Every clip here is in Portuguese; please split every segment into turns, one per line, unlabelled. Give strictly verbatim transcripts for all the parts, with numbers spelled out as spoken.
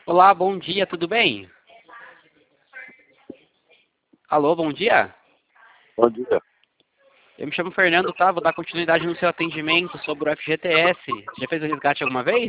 Olá, bom dia, tudo bem? Alô, bom dia?
Bom dia.
Eu me chamo Fernando, tá? Vou dar continuidade no seu atendimento sobre o F G T S. Você já fez o resgate alguma vez?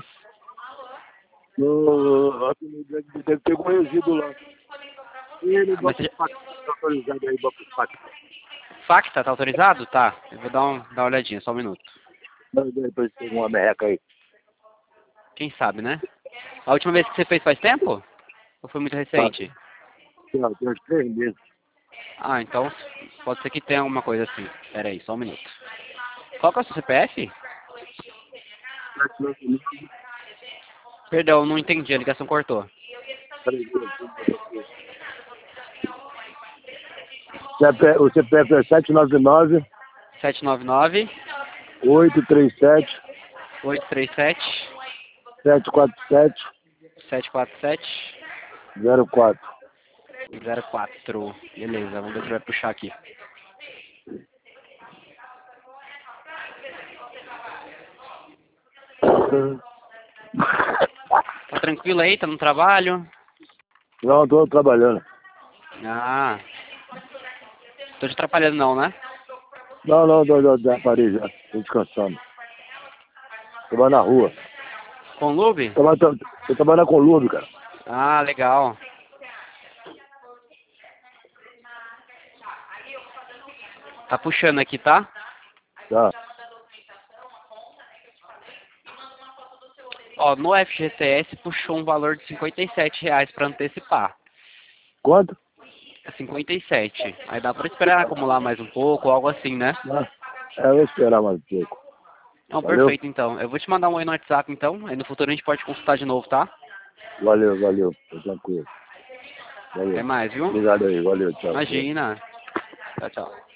No, acho que deve deve ter corrigido lá. E ele
Ah, mas
bota
você
o
já...
fax, tá autorizado aí, bota o fax.
Facta, tá autorizado? Tá, eu vou dar, um, dar uma olhadinha, só um minuto.
Depois tem uma merreca aí.
Quem sabe, né? A última vez que você fez faz tempo? Ou foi muito
Tá.
recente?
Tem tem uns três meses.
Ah, então pode ser que tenha alguma coisa assim. Pera aí, só um minuto. Qual que é o seu C P F? Perdão, não entendi, a ligação cortou.
Peraí, peraí, peraí. C P F O C P F é sete nove nove,
sete nove nove,
oito três sete,
oito três sete,
sete quatro sete,
sete quatro sete,
zero quatro.
zero quatro. Beleza, vamos ver se vai puxar aqui. Tá tranquilo aí? Tá no trabalho?
Não, estou trabalhando.
Ah, tô te atrapalhando não, né?
Não, não, já, já, já parei já. Estou descansando. Trabalho na rua.
Com lube?
Trabalho- Eu trabalho com Lube, cara.
Ah, legal. Tá puxando aqui, tá?
Tá.
Ó, no F G T S puxou um valor de cinquenta e sete reais pra antecipar.
Quanto?
É cinquenta e sete. Aí dá pra esperar acumular mais um pouco, algo assim, né?
Ah, é, eu vou esperar mais um pouco.
Não,
Valeu?
perfeito então. Eu vou te mandar um oi no WhatsApp então, aí no futuro a gente pode consultar de novo, tá?
Valeu, valeu. Tô tranquilo.
Até
Valeu.
mais, viu?
Obrigado aí, valeu, tchau.
Imagina. Tchau, tchau.